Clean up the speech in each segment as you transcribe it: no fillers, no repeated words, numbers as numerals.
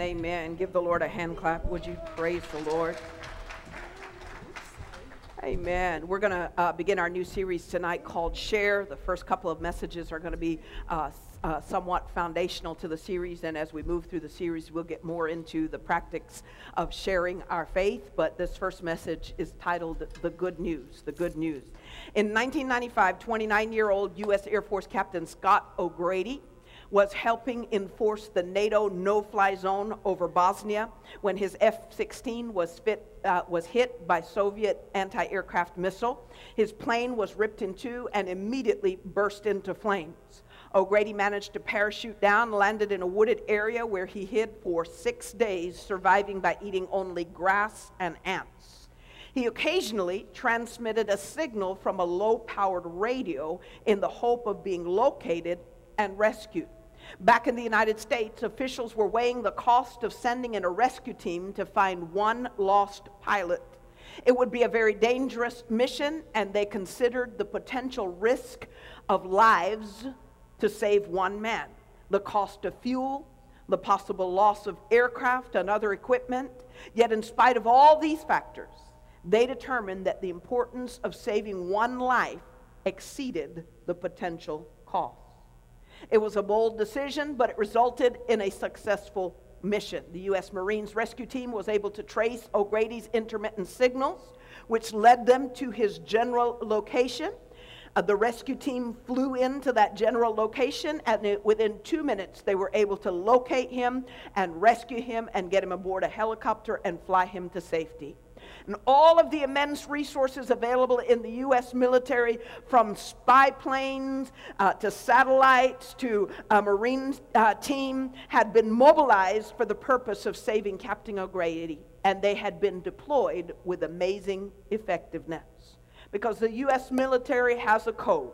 Amen. Give the Lord a hand clap. Would you praise the Lord? Amen. We're going to begin our new series tonight called Share. The first couple of messages are going to be somewhat foundational to the series, and as we move through the series, we'll get more into the practice of sharing our faith. But this first message is titled The Good News, The Good News. In 1995, 29-year-old U.S. Air Force Captain Scott O'Grady was helping enforce the NATO no-fly zone over Bosnia when his F-16 was hit by Soviet anti-aircraft missile. His plane was ripped in two and immediately burst into flames. O'Grady managed to parachute down, landed in a wooded area where he hid for 6 days, surviving by eating only grass and ants. He occasionally transmitted a signal from a low-powered radio in the hope of being located and rescued. Back in the United States, officials were weighing the cost of sending in a rescue team to find one lost pilot. It would be a very dangerous mission, and they considered the potential risk of lives to save one man, the cost of fuel, the possible loss of aircraft and other equipment. Yet in spite of all these factors, they determined that the importance of saving one life exceeded the potential cost. It was a bold decision, but it resulted in a successful mission. The U.S. Marines rescue team was able to trace O'Grady's intermittent signals, which led them to his general location. The rescue team flew into that general location, and within 2 minutes, they were able to locate him and rescue him and get him aboard a helicopter and fly him to safety. And all of the immense resources available in the U.S. military, from spy planes to satellites to a Marine team, had been mobilized for the purpose of saving Captain O'Grady, and they had been deployed with amazing effectiveness. Because the U.S. military has a code: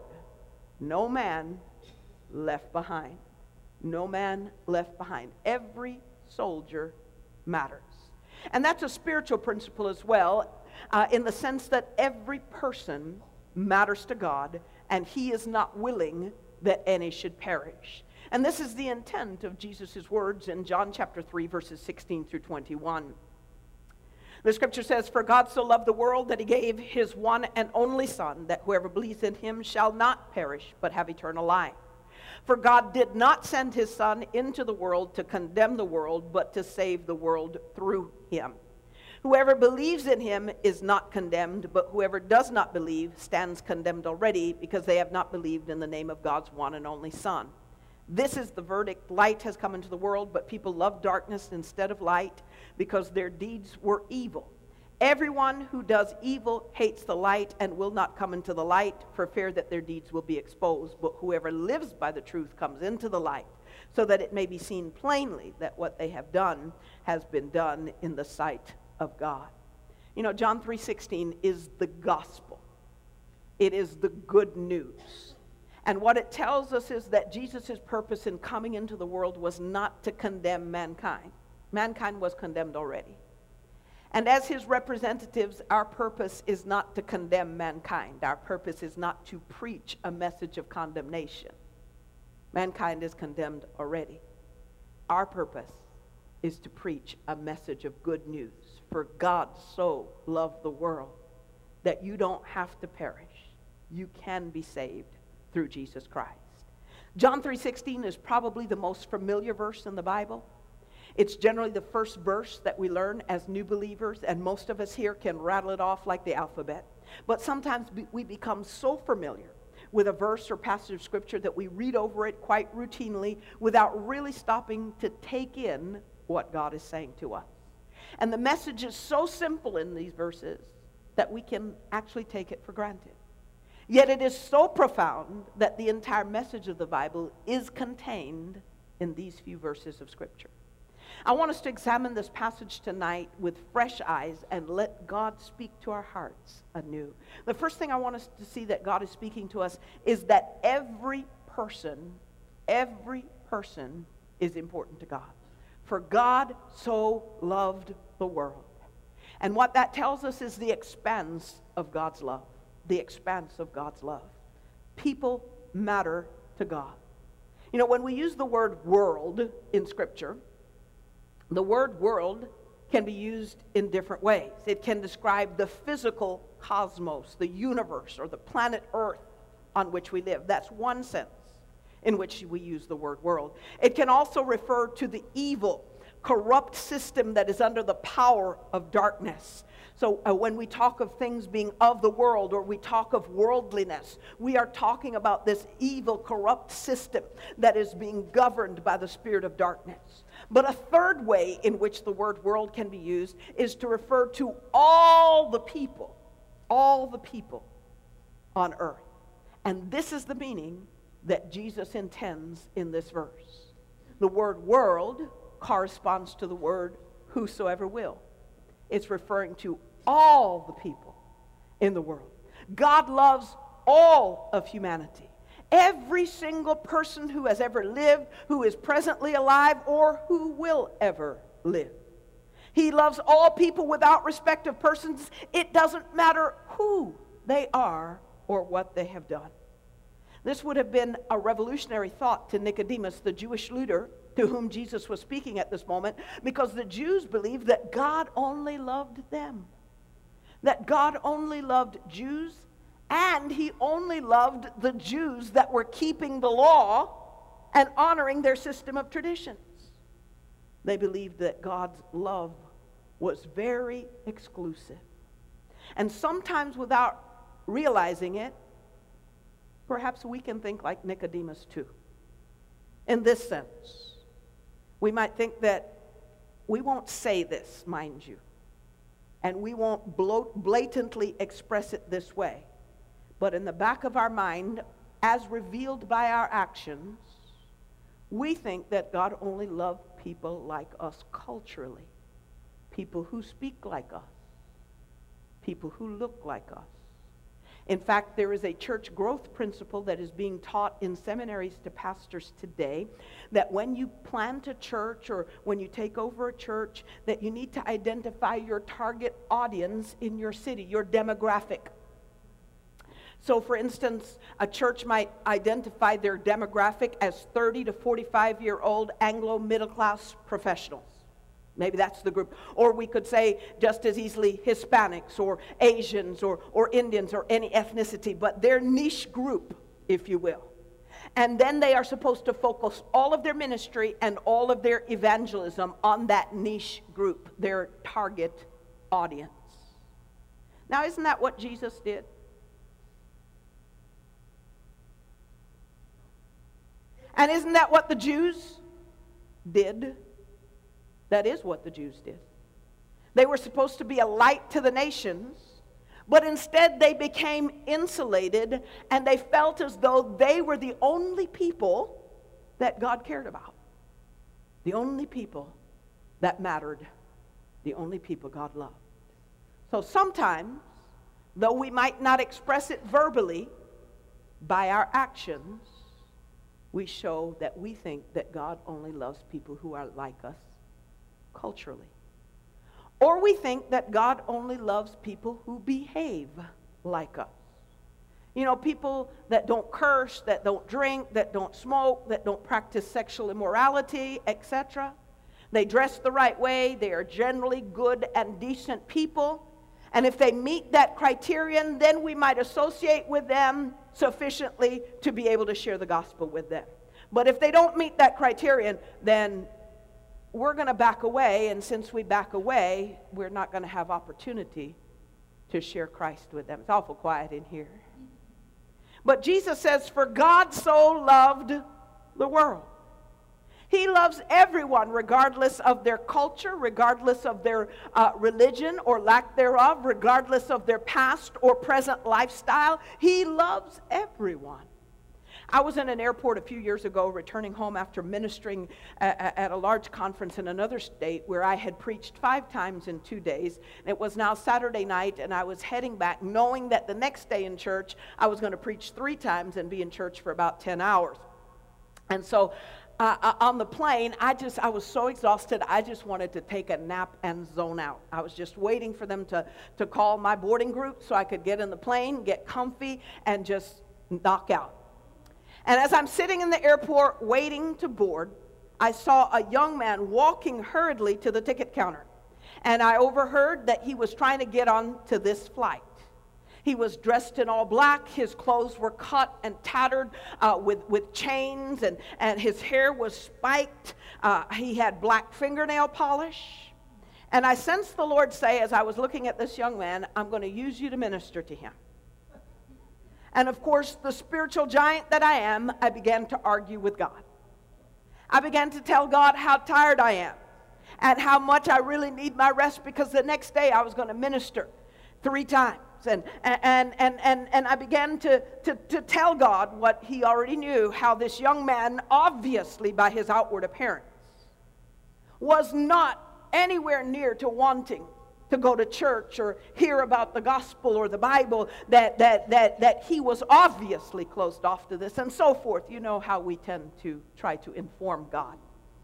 no man left behind. No man left behind. Every soldier matters. And that's a spiritual principle as well, in the sense that every person matters to God, and He is not willing that any should perish. And this is the intent of Jesus' words in John chapter 3, verses 16 through 21. The scripture says, "For God so loved the world that He gave His one and only Son, that whoever believes in Him shall not perish, but have eternal life. For God did not send His Son into the world to condemn the world, but to save the world through Him. Whoever believes in Him is not condemned, but whoever does not believe stands condemned already, because they have not believed in the name of God's one and only Son. This is the verdict: light has come into the world, but people love darkness instead of light, because their deeds were evil. Everyone who does evil hates the light and will not come into the light, for fear that their deeds will be exposed. But whoever lives by the truth comes into the light, so that it may be seen plainly that what they have done has been done in the sight of God." You know, John 3:16 is the gospel. It is the good news. And what it tells us is that Jesus' purpose in coming into the world was not to condemn mankind. Mankind was condemned already. And as His representatives, our purpose is not to condemn mankind. Our purpose is not to preach a message of condemnation. Mankind is condemned already. Our purpose is to preach a message of good news. For God so loved the world that you don't have to perish. You can be saved through Jesus Christ. John 3:16 is probably the most familiar verse in the Bible. It's generally the first verse that we learn as new believers, and most of us here can rattle it off like the alphabet. But sometimes we become so familiar with a verse or passage of Scripture that we read over it quite routinely without really stopping to take in what God is saying to us. And the message is so simple in these verses that we can actually take it for granted. Yet it is so profound that the entire message of the Bible is contained in these few verses of Scripture. I want us to examine this passage tonight with fresh eyes and let God speak to our hearts anew. The first thing I want us to see that God is speaking to us is that every person is important to God. For God so loved the world. And what that tells us is the expanse of God's love. The expanse of God's love. People matter to God. You know, when we use the word world in Scripture, The word world can be used in different ways. It can describe the physical cosmos, the universe, or the planet Earth on which we live. That's one sense in which we use the word world. It can also refer to the evil, corrupt system that is under the power of darkness. So when we talk of things being of the world, or we talk of worldliness, we are talking about this evil, corrupt system that is being governed by the spirit of darkness. But a third way in which the word world can be used is to refer to all the people on earth. And this is the meaning that Jesus intends in this verse. The word world corresponds to the word whosoever will. It's referring to all the people in the world. God loves all of humanity. Every single person who has ever lived, who is presently alive, or who will ever live. He loves all people without respect of persons. It doesn't matter who they are or what they have done. This would have been a revolutionary thought to Nicodemus, the Jewish leader to whom Jesus was speaking at this moment, because the Jews believed that God only loved them. That God only loved Jews, and he only loved the Jews that were keeping the law and honoring their system of traditions. They believed that God's love was very exclusive. And sometimes without realizing it, perhaps we can think like Nicodemus too. In this sense, we might think that we won't say this, mind you, and we won't blatantly express it this way. But in the back of our mind, as revealed by our actions, we think that God only loved people like us culturally, people who speak like us, people who look like us. In fact, there is a church growth principle that is being taught in seminaries to pastors today, that when you plant a church or when you take over a church, that you need to identify your target audience in your city, your demographic. So, for instance, a church might identify their demographic as 30 to 45-year-old Anglo middle-class professionals. Maybe that's the group. Or we could say just as easily Hispanics or Asians or Indians or any ethnicity, but their niche group, if you will. And then they are supposed to focus all of their ministry and all of their evangelism on that niche group, their target audience. Now, isn't that what Jesus did? And isn't that what the Jews did? That is what the Jews did. They were supposed to be a light to the nations, but instead they became insulated, and they felt as though they were the only people that God cared about. The only people that mattered. The only people God loved. So sometimes, though we might not express it verbally, by our actions, we show that we think that God only loves people who are like us culturally. Or we think that God only loves people who behave like us. You know, people that don't curse, that don't drink, that don't smoke, that don't practice sexual immorality, etc. They dress the right way. They are generally good and decent people. And if they meet that criterion, then we might associate with them sufficiently to be able to share the gospel with them. But if they don't meet that criterion, then we're going to back away, and since we back away, we're not going to have opportunity to share Christ with them. It's awful quiet in here. But Jesus says, for God so loved the world. He loves everyone, regardless of their culture, regardless of their religion or lack thereof, regardless of their past or present lifestyle. He loves everyone. I was in an airport a few years ago, returning home after ministering at a large conference in another state where I had preached 5 times in 2 days. It was now Saturday night, and I was heading back knowing that the next day in church I was going to preach 3 times and be in church for about 10 hours. And so on the plane, I was so exhausted, I just wanted to take a nap and zone out. I was just waiting for them to call my boarding group so I could get in the plane, get comfy, and just knock out. And as I'm sitting in the airport waiting to board, I saw a young man walking hurriedly to the ticket counter. And I overheard that he was trying to get on to this flight. He was dressed in all black. His clothes were cut and tattered with chains, and his hair was spiked. He had black fingernail polish. And I sensed the Lord say, as I was looking at this young man, I'm going to use you to minister to him. And of course, the spiritual giant that I am, I began to argue with God. I began to tell God how tired I am and how much I really need my rest, because the next day I was going to minister 3 times. And I began to tell God what he already knew, how this young man, obviously by his outward appearance, was not anywhere near to wanting to go to church or hear about the gospel or the Bible, that he was obviously closed off to this and so forth. You know how we tend to try to inform God.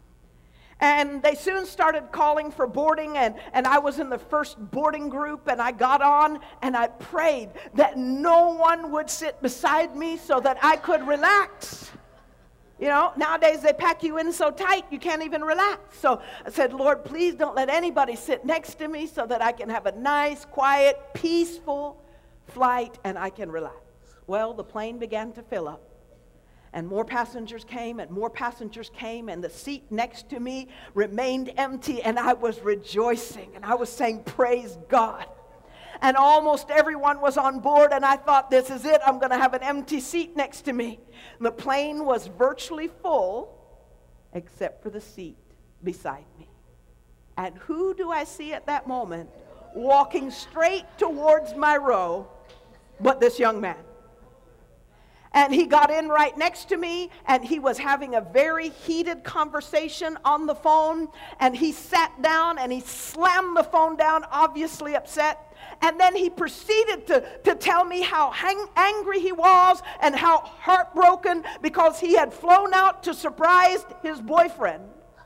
And they soon started calling for boarding, and I was in the first boarding group, and I got on, and I prayed that no one would sit beside me so that I could relax. You know, nowadays they pack you in so tight you can't even relax. So I said, Lord, please don't let anybody sit next to me so that I can have a nice, quiet, peaceful flight and I can relax. Well, the plane began to fill up. And more passengers came, and more passengers came, and the seat next to me remained empty, and I was rejoicing, and I was saying, praise God. And almost everyone was on board, and I thought, this is it, I'm going to have an empty seat next to me. And the plane was virtually full, except for the seat beside me. And who do I see at that moment walking straight towards my row but this young man? And he got in right next to me, and he was having a very heated conversation on the phone, and he sat down and he slammed the phone down, obviously upset. And then he proceeded to tell me how angry he was and how heartbroken because he had flown out to surprise his boyfriend,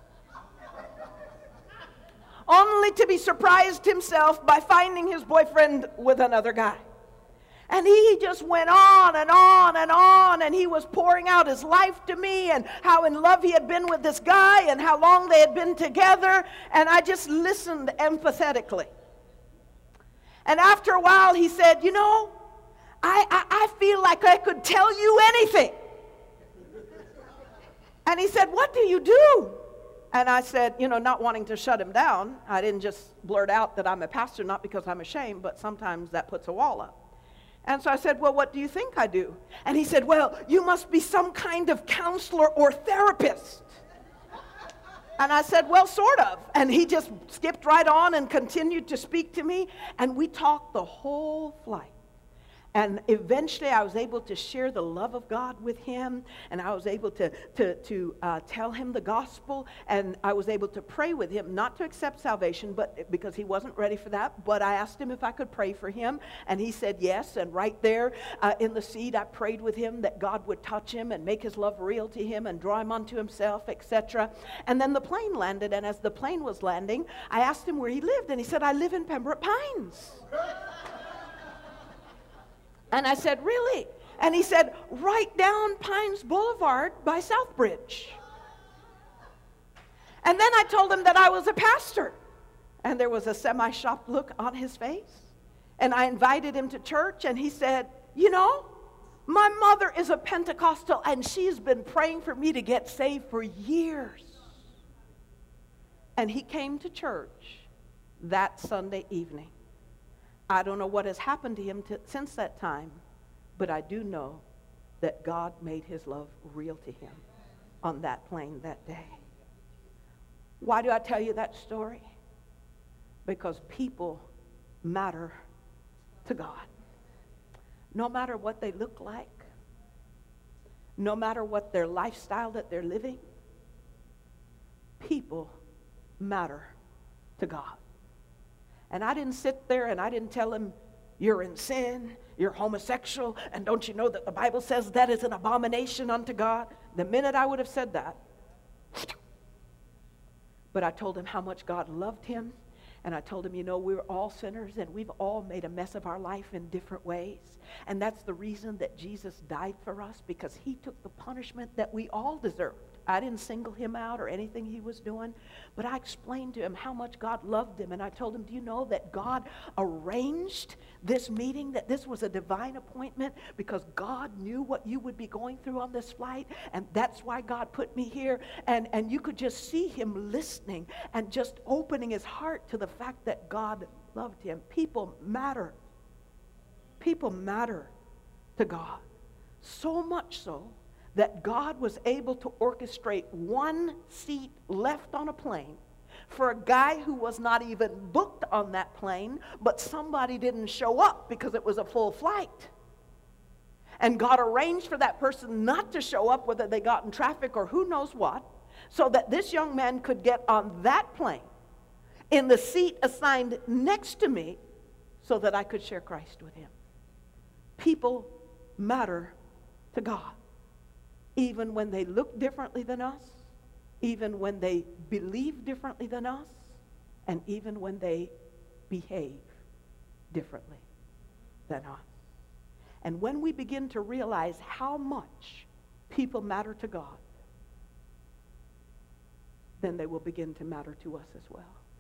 only to be surprised himself by finding his boyfriend with another guy. And he just went on and on and on, and he was pouring out his life to me and how in love he had been with this guy and how long they had been together, and I just listened empathetically. And after a while he said, you know, I feel like I could tell you anything. And he said, what do you do? And I said, you know, not wanting to shut him down, I didn't just blurt out that I'm a pastor, not because I'm ashamed, but sometimes that puts a wall up. And so I said, well, what do you think I do? And he said, well, you must be some kind of counselor or therapist. And I said, well, sort of. And he just skipped right on and continued to speak to me. And we talked the whole flight. And eventually I was able to share the love of God with him, and I was able to tell him the gospel, and I was able to pray with him, not to accept salvation, but because he wasn't ready for that, but I asked him if I could pray for him, and he said yes, and right there in the seat I prayed with him that God would touch him and make his love real to him and draw him unto himself, etc. And then the plane landed, and as the plane was landing, I asked him where he lived, and he said, I live in Pembroke Pines. And I said, really? And he said, right down Pines Boulevard by Southbridge. And then I told him that I was a pastor. And there was a semi-shocked look on his face. And I invited him to church, and he said, you know, my mother is a Pentecostal, and she's been praying for me to get saved for years. And he came to church that Sunday evening. I don't know what has happened to him since that time, but I do know that God made his love real to him on that plane that day. Why do I tell you that story? Because people matter to God. No matter what they look like, no matter what their lifestyle that they're living, people matter to God. And I didn't sit there and I didn't tell him, you're in sin, you're homosexual, and don't you know that the Bible says that is an abomination unto God? The minute I would have said that, but I told him how much God loved him, and I told him, you know, we're all sinners, and we've all made a mess of our life in different ways, and that's the reason that Jesus died for us, because he took the punishment that we all deserved. I didn't single him out or anything he was doing, but I explained to him how much God loved him. And I told him, do you know that God arranged this meeting, that this was a divine appointment because God knew what you would be going through on this flight, and that's why God put me here. And you could just see him listening and just opening his heart to the fact that God loved him. People matter. People matter to God. So much so that God was able to orchestrate one seat left on a plane for a guy who was not even booked on that plane, but somebody didn't show up because it was a full flight. And God arranged for that person not to show up, whether they got in traffic or who knows what, so that this young man could get on that plane in the seat assigned next to me so that I could share Christ with him. People matter to God, even when they look differently than us, even when they believe differently than us, and even when they behave differently than us. And when we begin to realize how much people matter to God, then they will begin to matter to us as well.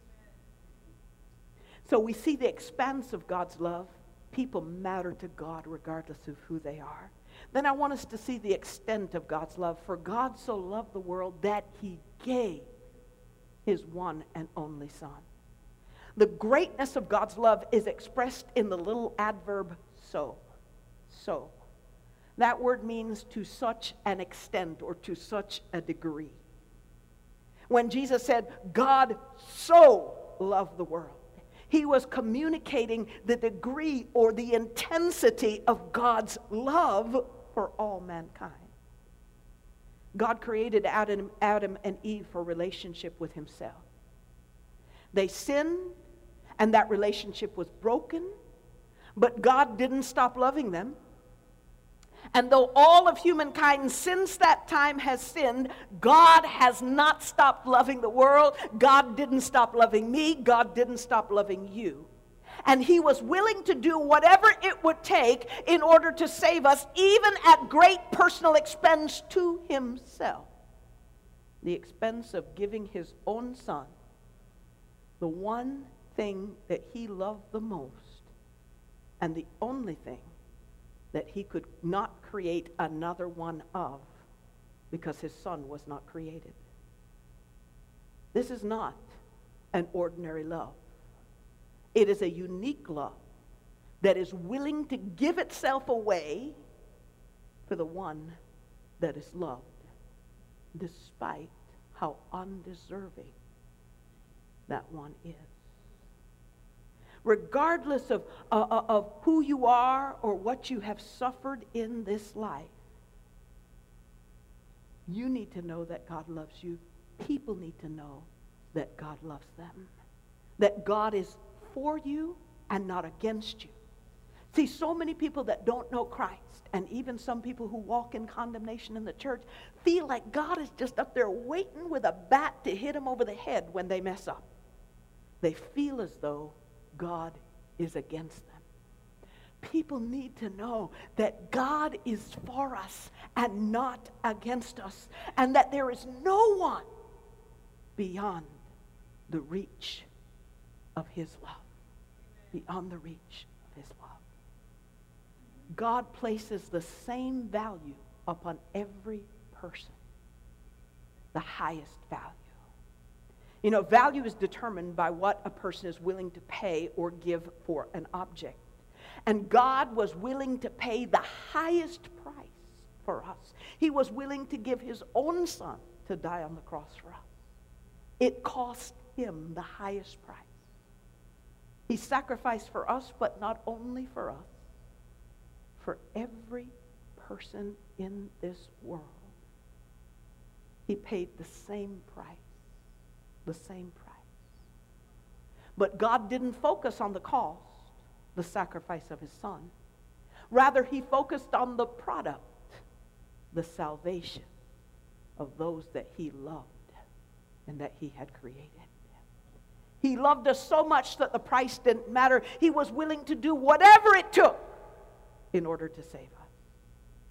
So we see the expanse of God's love. People matter to God regardless of who they are. Then I want us to see the extent of God's love. For God so loved the world that he gave his one and only Son. The greatness of God's love is expressed in the little adverb so. So. That word means to such an extent or to such a degree. When Jesus said, God so loved the world, he was communicating the degree or the intensity of God's love for all mankind. God created Adam and Eve for relationship with himself. They sinned, and that relationship was broken, but God didn't stop loving them. And though all of humankind since that time has sinned, God has not stopped loving the world. God didn't stop loving me. God didn't stop loving you. And he was willing to do whatever it would take in order to save us, even at great personal expense to himself. The expense of giving his own Son, the one thing that he loved the most, and the only thing that he could not create another one of, because his Son was not created. This is not an ordinary love. It is a unique love that is willing to give itself away for the one that is loved, despite how undeserving that one is. Regardless of who you are or what you have suffered in this life, you need to know that God loves you. People need to know that God loves them. That God is for you and not against you. See, so many people that don't know Christ, and even some people who walk in condemnation in the church, feel like God is just up there waiting with a bat to hit them over the head when they mess up. They feel as though God is against them. People need to know that God is for us and not against us, and that there is no one beyond the reach of his love. Beyond the reach of his love. God places the same value upon every person. The highest value. You know, value is determined by what a person is willing to pay or give for an object. And God was willing to pay the highest price for us. He was willing to give his own Son to die on the cross for us. It cost him the highest price. He sacrificed for us, but not only for us, for every person in this world. He paid the same price. The same price. But God didn't focus on the cost, the sacrifice of his Son. Rather, he focused on the product, the salvation of those that he loved and that he had created. He loved us so much that the price didn't matter. He was willing to do whatever it took in order to save us.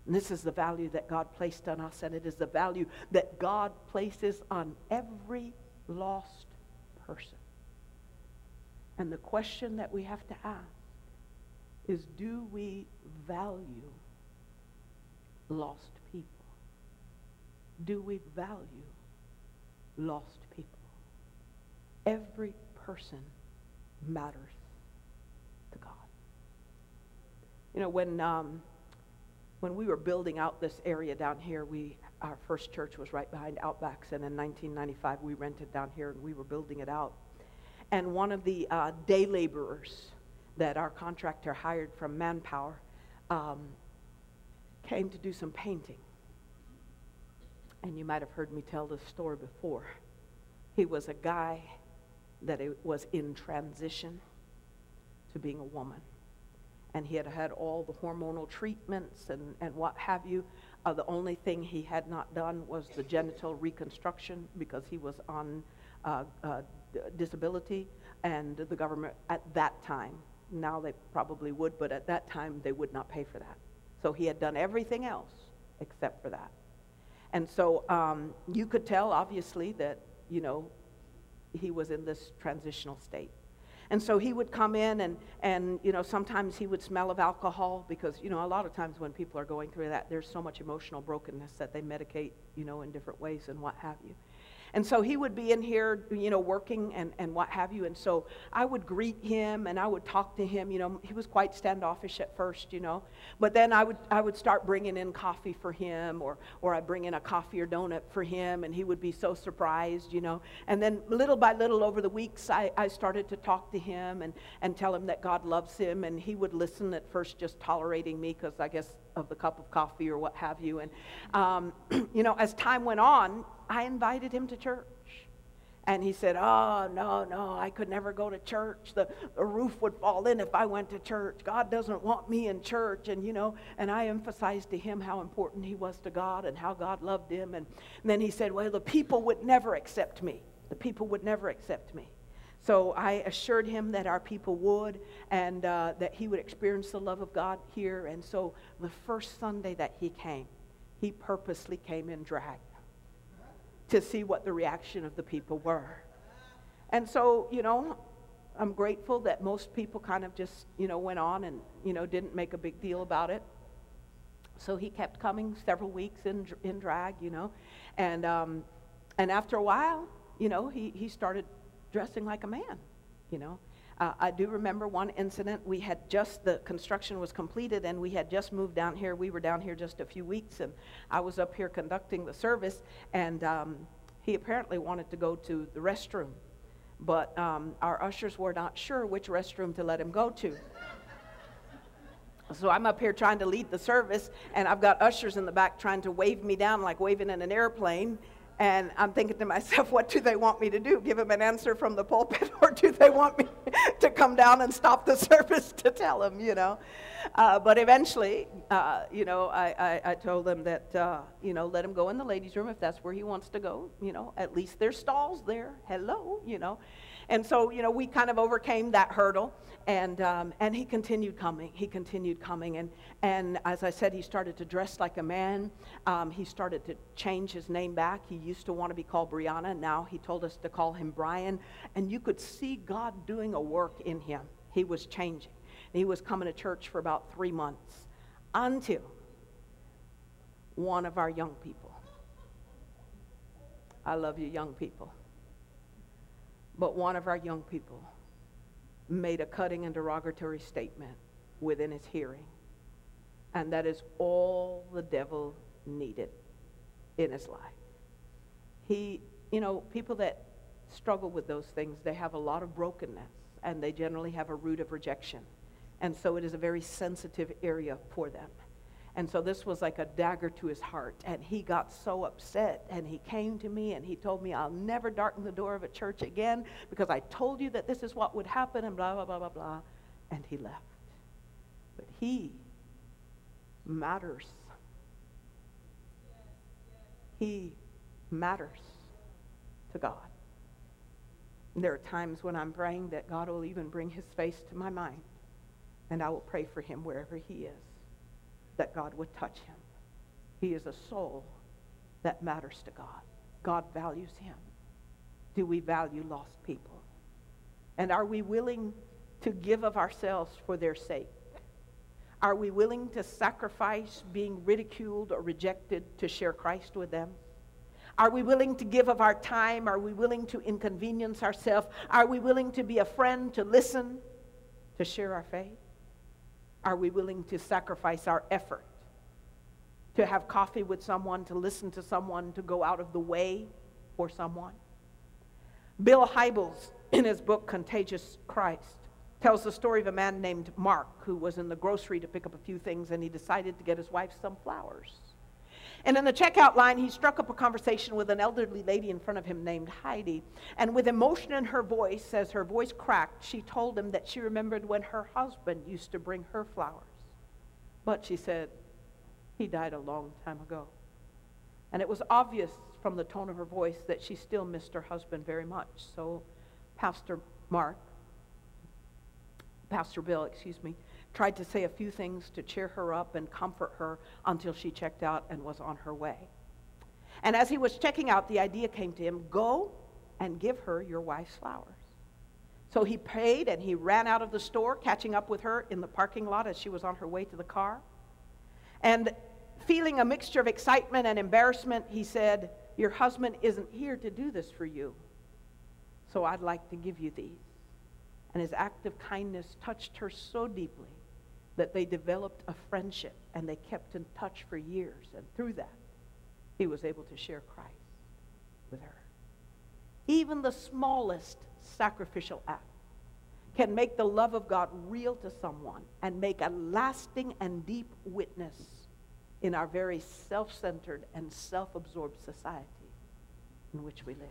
And this is the value that God placed on us, and it is the value that God places on every lost person. And the question that we have to ask is, do we value lost people? Do we value lost people? Every person matters to God. You know, when we were building out this area down here, our first church was right behind Outbacks, and in 1995 we rented down here and we were building it out. And one of the day laborers that our contractor hired from Manpower came to do some painting. And you might have heard me tell this story before. He was a guy that was in transition to being a woman. And he had had all the hormonal treatments and what have you. The only thing he had not done was the genital reconstruction because he was on disability. And the government at that time, now they probably would, but at that time they would not pay for that. So he had done everything else except for that. And so you could tell, obviously, that, you know, he was in this transitional state. And so he would come in and you know, sometimes he would smell of alcohol because, you know, a lot of times when people are going through that, there's so much emotional brokenness that they medicate, you know, in different ways and what have you. And so he would be in here, you know, working and what have you. And so I would greet him and I would talk to him. You know, he was quite standoffish at first, you know. But then I would start bringing in coffee for him, or I'd bring in a coffee or donut for him, and he would be so surprised, you know. And then little by little over the weeks, I started to talk to him and tell him that God loves him. And he would listen, at first just tolerating me because I guess of the cup of coffee or what have you. And, you know, as time went on, I invited him to church. And he said, oh, no, I could never go to church. The roof would fall in if I went to church. God doesn't want me in church. And, you know, and I emphasized to him how important he was to God and how God loved him. And then he said, well, the people would never accept me. The people would never accept me. So I assured him that our people would, and that he would experience the love of God here. And so the first Sunday that he came, he purposely came in drag to see what the reaction of the people were. And so, you know, I'm grateful that most people kind of just, you know, went on and, you know, didn't make a big deal about it. So he kept coming several weeks in drag, you know. And after a while, you know, he started dressing like a man, you know. I do remember one incident. We had the construction was completed and we had just moved down here. We were down here just a few weeks, and I was up here conducting the service, and he apparently wanted to go to the restroom, but our ushers were not sure which restroom to let him go to. So I'm up here trying to lead the service, and I've got ushers in the back trying to wave me down like waving in an airplane. And I'm thinking to myself, what do they want me to do? Give them an answer from the pulpit, or do they want me to come down and stop the service to tell them, you know? But eventually, you know, I told them that, you know, let him go in the ladies' room if that's where he wants to go. You know, at least there's stalls there. Hello, you know. And so, you know, we kind of overcame that hurdle, and he continued coming. He continued coming, and as I said, he started to dress like a man. He started to change his name back. He used to want to be called Brianna. Now he told us to call him Brian, and you could see God doing a work in him. He was changing. He was coming to church for about 3 months until one of our young people. I love you, young people. But one of our young people made a cutting and derogatory statement within his hearing. And that is all the devil needed in his life. He, you know, people that struggle with those things, they have a lot of brokenness, and they generally have a root of rejection. And so it is a very sensitive area for them. And so this was like a dagger to his heart. And he got so upset, and he came to me and he told me, I'll never darken the door of a church again because I told you that this is what would happen, and blah, blah, blah, blah, blah. And he left. But he matters. He matters to God. And there are times when I'm praying that God will even bring his face to my mind, and I will pray for him wherever he is, that God would touch him. He is a soul that matters to God. God values him. Do we value lost people? And are we willing to give of ourselves for their sake? Are we willing to sacrifice being ridiculed or rejected to share Christ with them? Are we willing to give of our time? Are we willing to inconvenience ourselves? Are we willing to be a friend, to listen, to share our faith? Are we willing to sacrifice our effort, to have coffee with someone, to listen to someone, to go out of the way for someone? Bill Hybels, in his book Contagious Christ, tells the story of a man named Mark who was in the grocery to pick up a few things, and he decided to get his wife some flowers. And in the checkout line, he struck up a conversation with an elderly lady in front of him named Heidi. And with emotion in her voice, as her voice cracked, she told him that she remembered when her husband used to bring her flowers. But she said, he died a long time ago. And it was obvious from the tone of her voice that she still missed her husband very much. So Pastor Bill, tried to say a few things to cheer her up and comfort her until she checked out and was on her way. And as he was checking out, the idea came to him, go and give her your wife's flowers. So he paid and he ran out of the store, catching up with her in the parking lot as she was on her way to the car. And feeling a mixture of excitement and embarrassment, he said, your husband isn't here to do this for you, so I'd like to give you these. And his act of kindness touched her so deeply that they developed a friendship, and they kept in touch for years. And through that, he was able to share Christ with her. Even the smallest sacrificial act can make the love of God real to someone and make a lasting and deep witness in our very self-centered and self-absorbed society in which we live.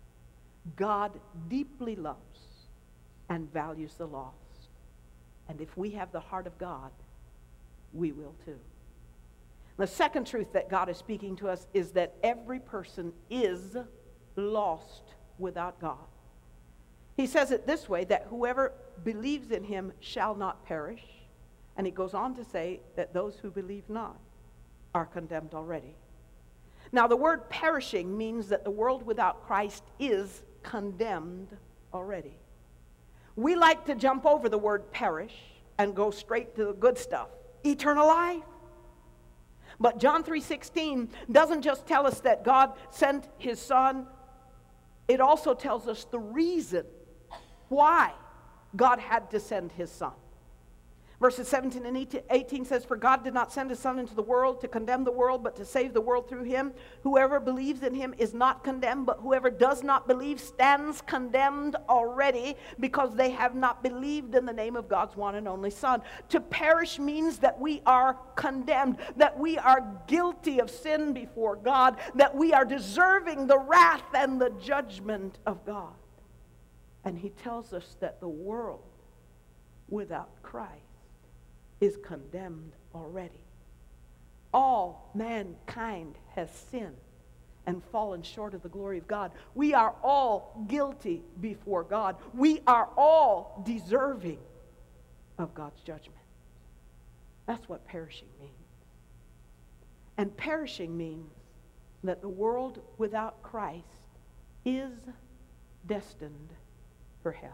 God deeply loves and values the lost. And if we have the heart of God, we will too. The second truth that God is speaking to us is that every person is lost without God. He says it this way, that whoever believes in him shall not perish. And he goes on to say that those who believe not are condemned already. Now, the word perishing means that the world without Christ is condemned already. We like to jump over the word perish and go straight to the good stuff, eternal life. But John 3:16 doesn't just tell us that God sent his son. It also tells us the reason why God had to send his son. Verses 17 and 18 says, for God did not send his son into the world to condemn the world, but to save the world through him. Whoever believes in him is not condemned, but whoever does not believe stands condemned already, because they have not believed in the name of God's one and only Son. To perish means that we are condemned, that we are guilty of sin before God, that we are deserving the wrath and the judgment of God. And he tells us that the world without Christ is condemned already. All mankind has sinned and fallen short of the glory of God. We are all guilty before God. We are all deserving of God's judgment. That's what perishing means. And perishing means that the world without Christ is destined for hell.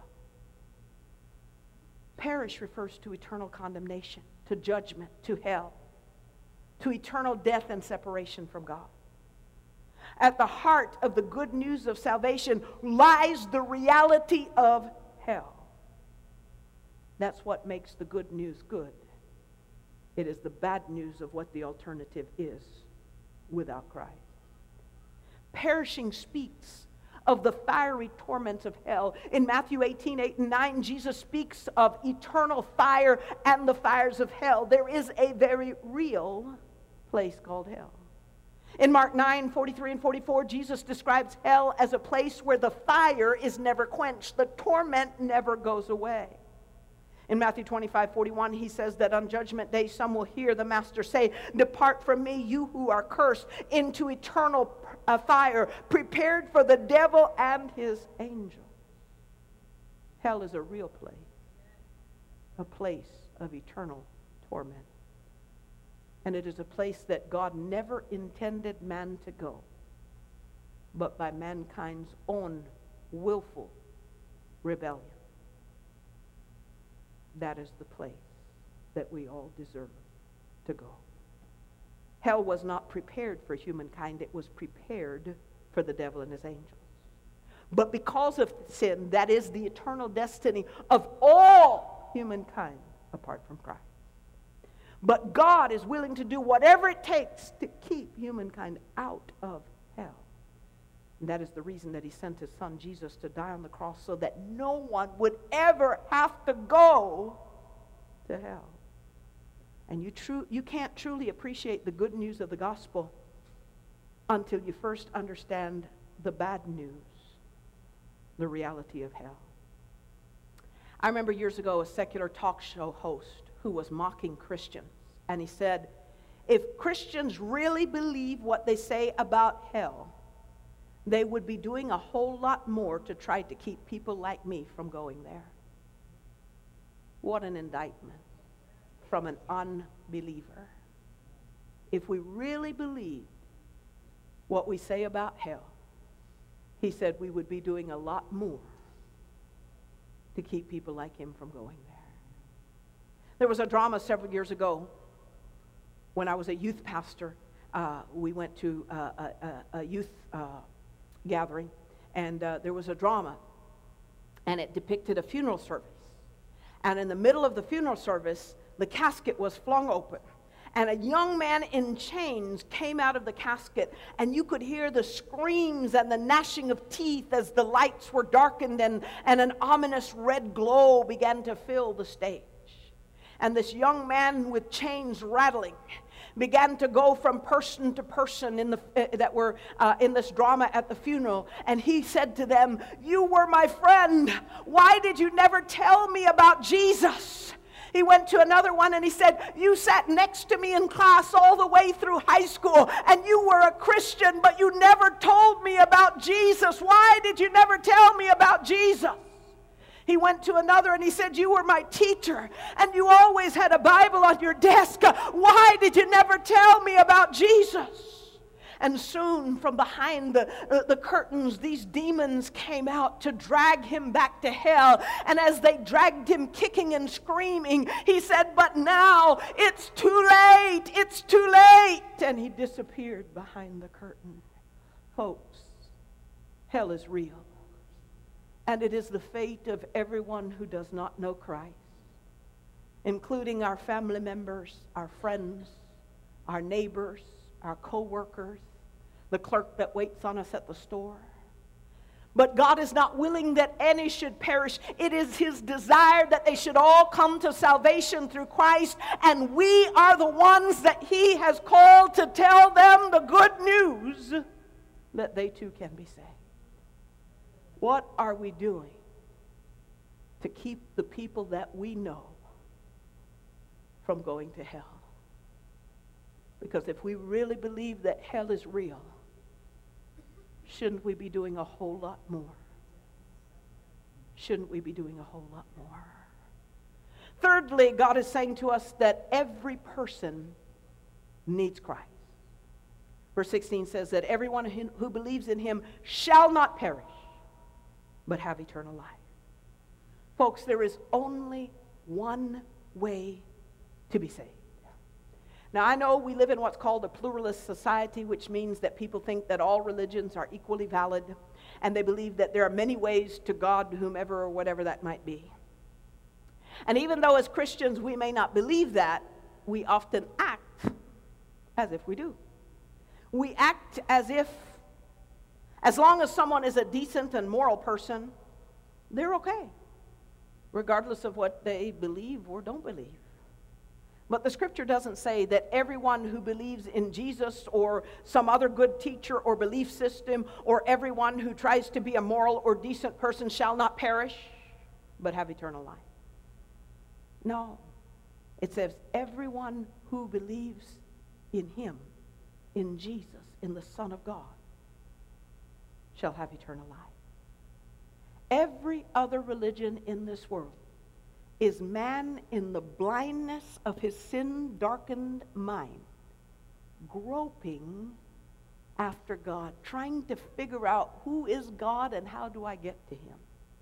Perish refers to eternal condemnation, to judgment, to hell, to eternal death and separation from God. At the heart of the good news of salvation lies the reality of hell. That's what makes the good news good. It is the bad news of what the alternative is without Christ. Perishing speaks of the fiery torments of hell. In Matthew 18:8 and 9, Jesus speaks of eternal fire and the fires of hell. There is a very real place called hell. In Mark 9:43 and 44, Jesus describes hell as a place where the fire is never quenched. The torment never goes away. In Matthew 25:41, he says that on Judgment Day, some will hear the Master say, depart from me, you who are cursed, into eternal fire, prepared for the devil and his angels. Hell is a real place, a place of eternal torment. And it is a place that God never intended man to go, but by mankind's own willful rebellion. That is the place that we all deserve to go. Hell was not prepared for humankind. It was prepared for the devil and his angels. But because of sin, that is the eternal destiny of all humankind apart from Christ. But God is willing to do whatever it takes to keep humankind out of hell. And that is the reason that he sent his son Jesus to die on the cross, so that no one would ever have to go to hell. And you can't truly appreciate the good news of the gospel until you first understand the bad news, the reality of hell. I remember years ago a secular talk show host who was mocking Christians. And he said, if Christians really believe what they say about hell, they would be doing a whole lot more to try to keep people like me from going there. What an indictment from an unbeliever. If we really believed what we say about hell, he said we would be doing a lot more to keep people like him from going there. There was a drama several years ago when I was a youth pastor. We went to a youth gathering, and there was a drama, and it depicted a funeral service. And in the middle of the funeral service, the casket was flung open, and a young man in chains came out of the casket, and you could hear the screams and the gnashing of teeth as the lights were darkened, and an ominous red glow began to fill the stage. And this young man with chains rattling began to go from person to person that were in this drama at the funeral. And he said to them, "You were my friend. Why did you never tell me about Jesus?" He went to another one and he said, "You sat next to me in class all the way through high school, and you were a Christian, but you never told me about Jesus. Why did you never tell me about Jesus?" He went to another and he said, "You were my teacher, and you always had a Bible on your desk. Why did you never tell me about Jesus?" And soon from behind the curtains, these demons came out to drag him back to hell. And as they dragged him kicking and screaming, he said, "But now it's too late, it's too late." And he disappeared behind the curtain. Folks, hell is real. And it is the fate of everyone who does not know Christ, including our family members, our friends, our neighbors, our co-workers, the clerk that waits on us at the store. But God is not willing that any should perish. It is His desire that they should all come to salvation through Christ, and we are the ones that He has called to tell them the good news that they too can be saved. What are we doing to keep the people that we know from going to hell? Because if we really believe that hell is real, shouldn't we be doing a whole lot more? Shouldn't we be doing a whole lot more? Thirdly, God is saying to us that every person needs Christ. Verse 16 says that everyone who believes in Him shall not perish, but have eternal life. Folks, there is only one way to be saved. Now, I know we live in what's called a pluralist society, which means that people think that all religions are equally valid, and they believe that there are many ways to God, whomever or whatever that might be. And even though as Christians we may not believe that, we often act as if we do. We act as if, as long as someone is a decent and moral person, they're okay, regardless of what they believe or don't believe. But the Scripture doesn't say that everyone who believes in Jesus or some other good teacher or belief system, or everyone who tries to be a moral or decent person shall not perish, but have eternal life. No. It says everyone who believes in Him, in Jesus, in the Son of God, shall have eternal life. Every other religion in this world is man in the blindness of his sin-darkened mind, groping after God, trying to figure out who is God and how do I get to him.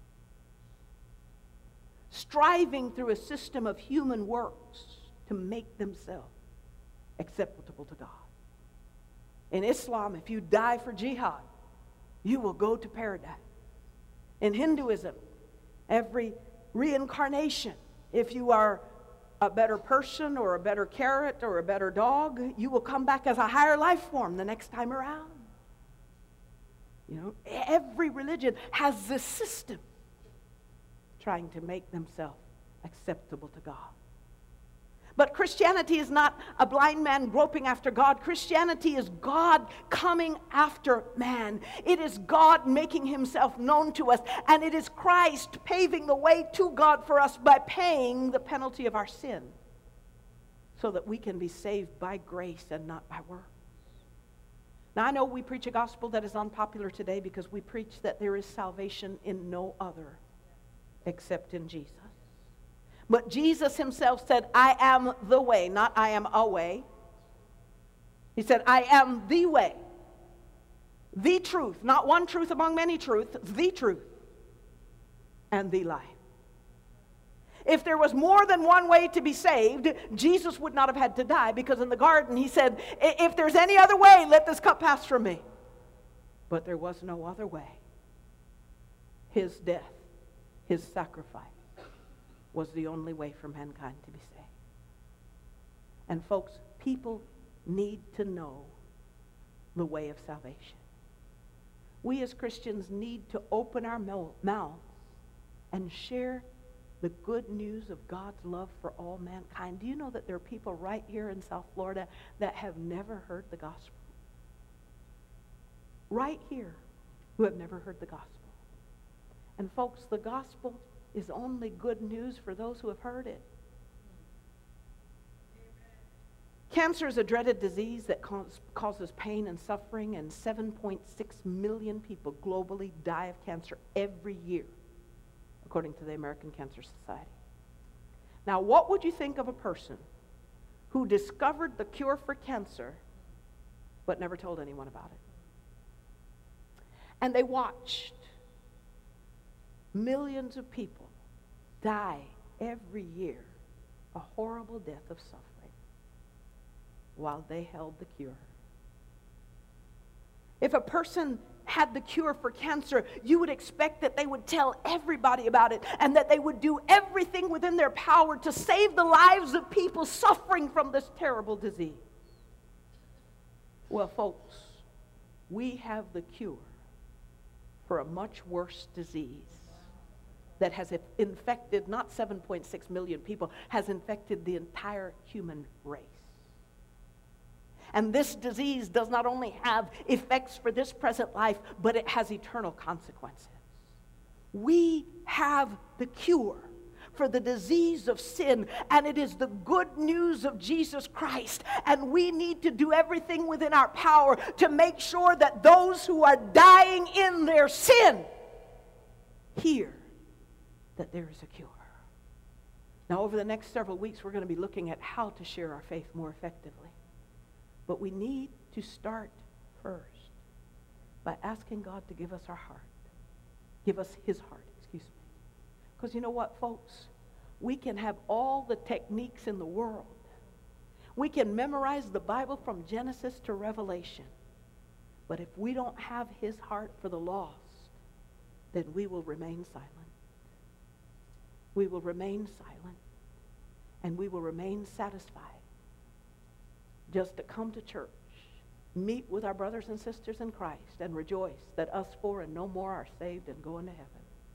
Striving through a system of human works to make themselves acceptable to God. In Islam, if you die for jihad, you will go to paradise. In Hinduism, every reincarnation, if you are a better person or a better carrot or a better dog, you will come back as a higher life form the next time around. You know, every religion has this system trying to make themselves acceptable to God. But Christianity is not a blind man groping after God. Christianity is God coming after man. It is God making himself known to us. And it is Christ paving the way to God for us by paying the penalty of our sin, so that we can be saved by grace and not by works. Now, I know we preach a gospel that is unpopular today because we preach that there is salvation in no other except in Jesus. But Jesus himself said, I am the way, not I am a way. He said, I am the way, the truth, not one truth among many truths, the truth, and the life. If there was more than one way to be saved, Jesus would not have had to die, because in the garden he said, if there's any other way, let this cup pass from me. But there was no other way. His death, his sacrifice, was the only way for mankind to be saved. And folks, people need to know the way of salvation. We as Christians need to open our mouths and share the good news of God's love for all mankind. Do you know that there are people right here in South Florida that have never heard the gospel? Right here, who have never heard the gospel. And folks, the gospel is only good news for those who have heard it. Cancer is a dreaded disease that causes pain and suffering, and 7.6 million people globally die of cancer every year, according to the American Cancer Society. Now, what would you think of a person who discovered the cure for cancer but never told anyone about it? And they watched millions of people die every year a horrible death of suffering while they held the cure. If a person had the cure for cancer, you would expect that they would tell everybody about it, and that they would do everything within their power to save the lives of people suffering from this terrible disease. Well, folks, we have the cure for a much worse disease that has infected not 7.6 million people, has infected the entire human race. And this disease does not only have effects for this present life, but it has eternal consequences. We have the cure for the disease of sin, and it is the good news of Jesus Christ. And we need to do everything within our power to make sure that those who are dying in their sin hear that there is a cure. Now, over the next several weeks, we're going to be looking at how to share our faith more effectively. But we need to start first by asking God to give us our heart. Give us his heart, excuse me. Because you know what, folks? We can have all the techniques in the world. We can memorize the Bible from Genesis to Revelation. But if we don't have his heart for the lost, then we will remain silent. We will remain silent. And we will remain satisfied just to come to church, meet with our brothers and sisters in Christ, and rejoice that us four and no more are saved and go into heaven.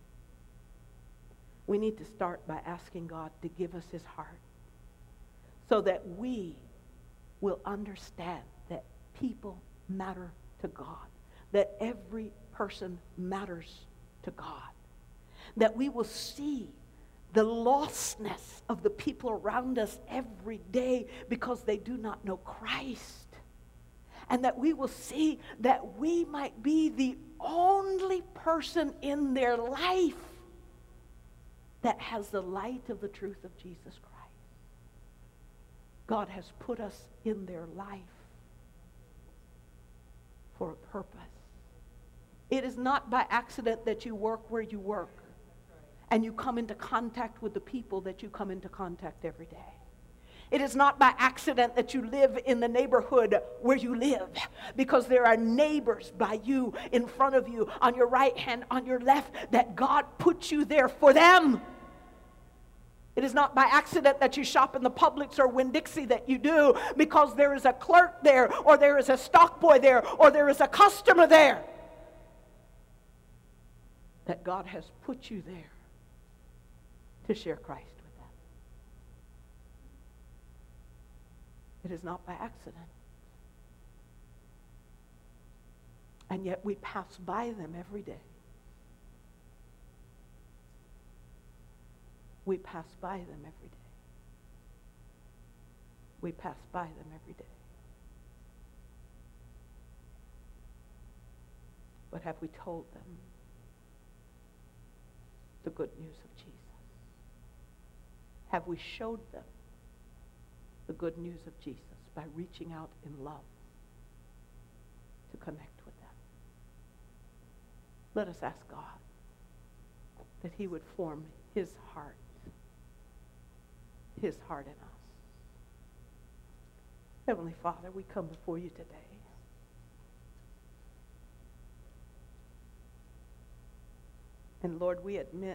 We need to start by asking God to give us his heart so that we will understand that people matter to God, that every person matters to God, that we will see the lostness of the people around us every day because they do not know Christ. And that we will see that we might be the only person in their life that has the light of the truth of Jesus Christ. God has put us in their life for a purpose. It is not by accident that you work where you work and you come into contact with the people that you come into contact every day. It is not by accident that you live in the neighborhood where you live, because there are neighbors by you, in front of you, on your right hand, on your left, that God put you there for them. It is not by accident that you shop in the Publix or Winn-Dixie that you do, because there is a clerk there, or there is a stock boy there, or there is a customer there, that God has put you there to share Christ with them. It is not by accident. And yet we pass by them every day. We pass by them every day. We pass by them every day. But have we told them the good news of Jesus? Have we showed them the good news of Jesus by reaching out in love to connect with them? Let us ask God that He would form His heart in us. Heavenly Father, we come before you today. And Lord, we admit,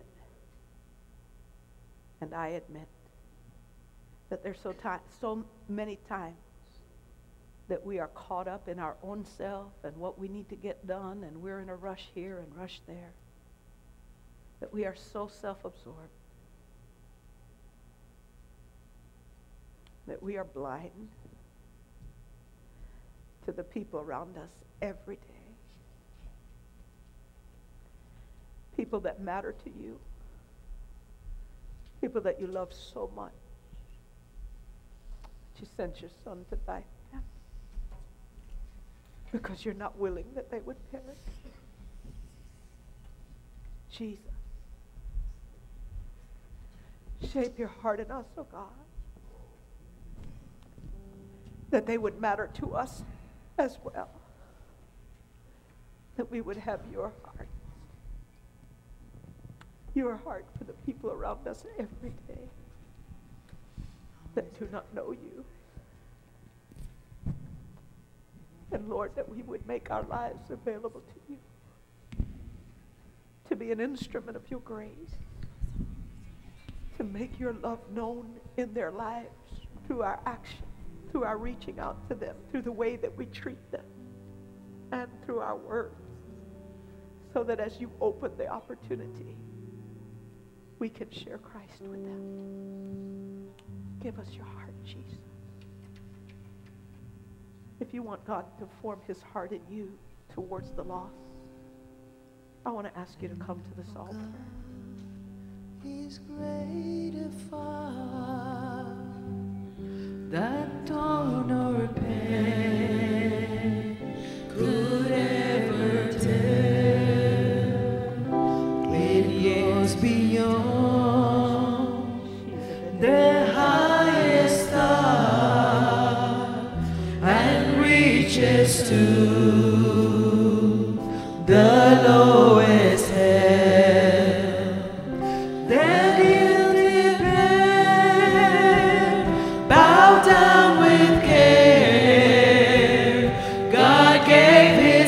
and I admit, that there's so many times that we are caught up in our own self and what we need to get done, and we're in a rush here and rush there, that we are so self-absorbed, that we are blind to the people around us every day. People that matter to you. People that you love so much. That you sent your Son to die for them. Because you're not willing that they would perish. Jesus. Shape your heart in us, oh God. That they would matter to us as well. That we would have your heart. Your heart for the people around us every day that do not know you. And Lord, that we would make our lives available to you, to be an instrument of your grace, to make your love known in their lives through our action, through our reaching out to them, through the way that we treat them, and through our words, so that as you open the opportunity, we can share Christ with them. Give us your heart, Jesus. If you want God to form his heart in you towards the lost, I want to ask you to come to this altar. He's greater far that dawn or pain could ever tell. It years beyond the highest star and reaches to the lowest hell. Then he'll depend, bow down with care. God gave his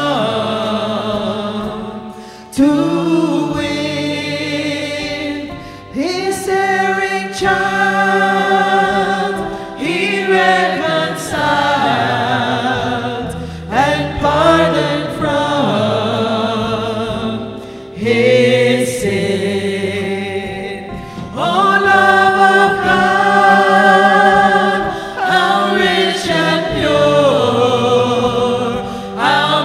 Son to win his erring child. He reconciled and pardoned from his sin. Oh, love of God, how rich and pure, how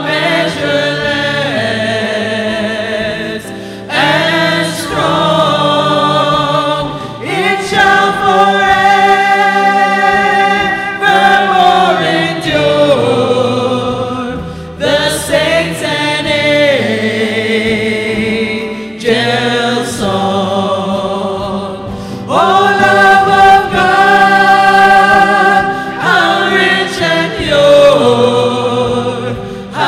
measureless and strong, it shall forevermore endure. The saints and angels' song. Oh, love of God, how rich and pure,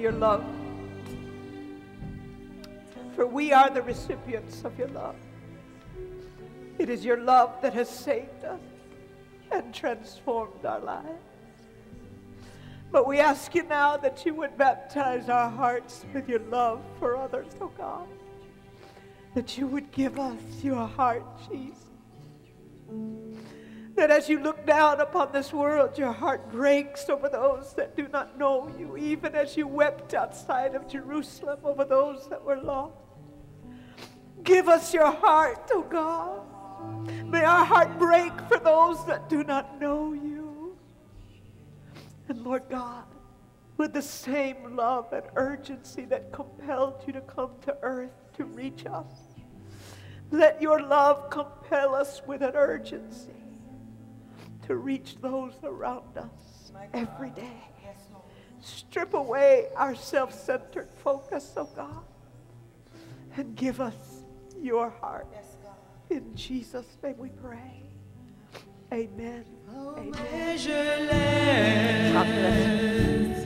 your love. For we are the recipients of your love. It is your love that has saved us and transformed our lives. But we ask you now that you would baptize our hearts with your love for others, oh God. That you would give us your heart, Jesus. That as you look down upon this world, your heart breaks over those that do not know you, even as you wept outside of Jerusalem over those that were lost. Give us your heart, oh God. May our heart break for those that do not know you. And Lord God, with the same love and urgency that compelled you to come to earth to reach us, let your love compel us with an urgency to reach those around us every day. Strip away our self-centered focus, oh God, and give us your heart. In Jesus' name we pray. Amen. Amen. God bless you.